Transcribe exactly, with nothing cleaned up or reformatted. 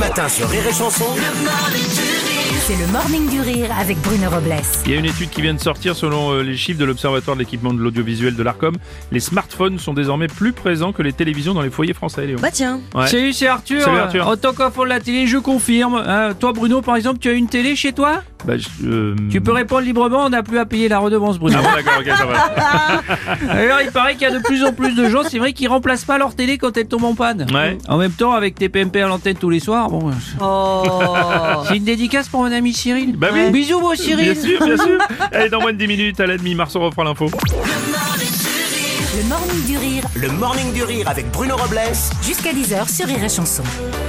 matin sur Rire et Chanson. C'est le Morning du Rire avec Bruno Robles. Il y a une étude qui vient de sortir selon euh, les chiffres de l'Observatoire de l'équipement de l'audiovisuel de l'Arcom. Les smartphones sont désormais plus présents que les télévisions dans les foyers français, Léon. Bah tiens. Ouais. Salut, c'est Arthur. Salut, Arthur. En tant qu'enfant de la télé, je confirme. Hein, toi, Bruno, par exemple, tu as une télé chez toi? Bah, je, euh... Tu peux répondre librement, on n'a plus à payer la redevance, Bruno. Ah bon, d'accord, ok, ça va. Alors, il paraît qu'il y a de plus en plus de gens, c'est vrai, qui remplacent pas leur télé quand elle tombe en panne. Ouais. En même temps, avec tes P M P à l'antenne tous les soirs, bon... Oh. C'est une dédicace pour mon ami Cyril. Bah oui. Bisous, beau Cyril. Bien sûr, bien sûr. Allez, dans moins de dix minutes, à la demi, Marceau reprend l'info. Le Morning du Rire Le Morning du Rire avec Bruno Robles jusqu'à dix heures sur Rire et Chanson.